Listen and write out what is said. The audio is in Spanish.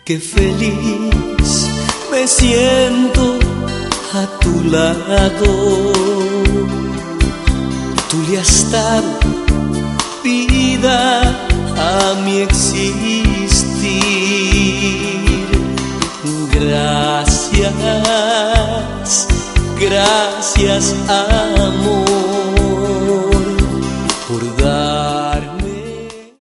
Qué feliz me siento a tu lado. Tú le has dado vida a mi existir. Gracias, gracias, amor.